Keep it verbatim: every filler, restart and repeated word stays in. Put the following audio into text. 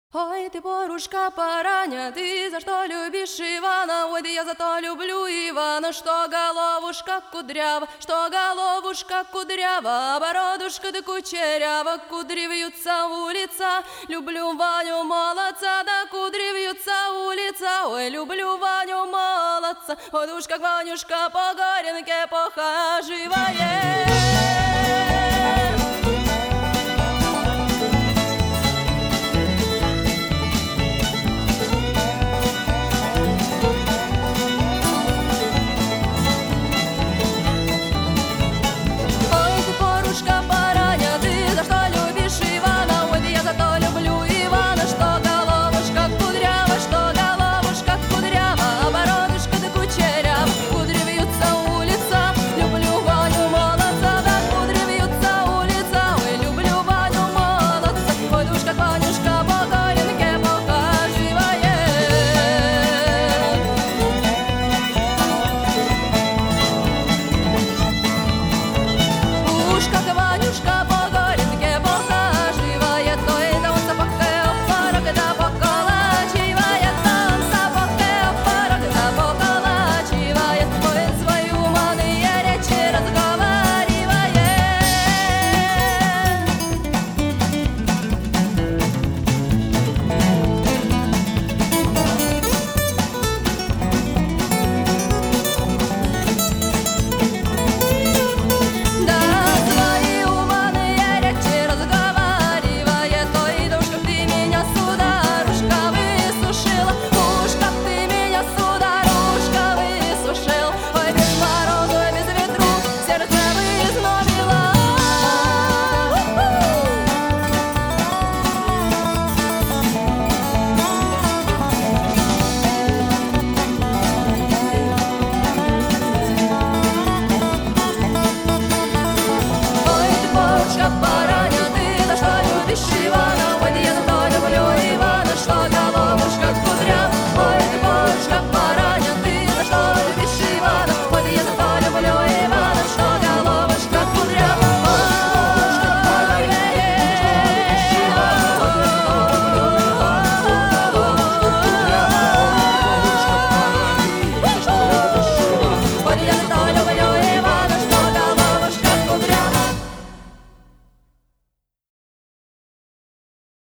Ой, ты, порушка пораня, ты за что любишь Ивана? Ой, да я за то люблю Ивана, что головушка кудрява, что головушка кудрява, а бородушка да кучерява, кудри вьются улица. Люблю Ваню молодца, да кудри вьются улица. Ой, люблю Ваню молодца, ой, уж как Ванюшка по горенке похаживает.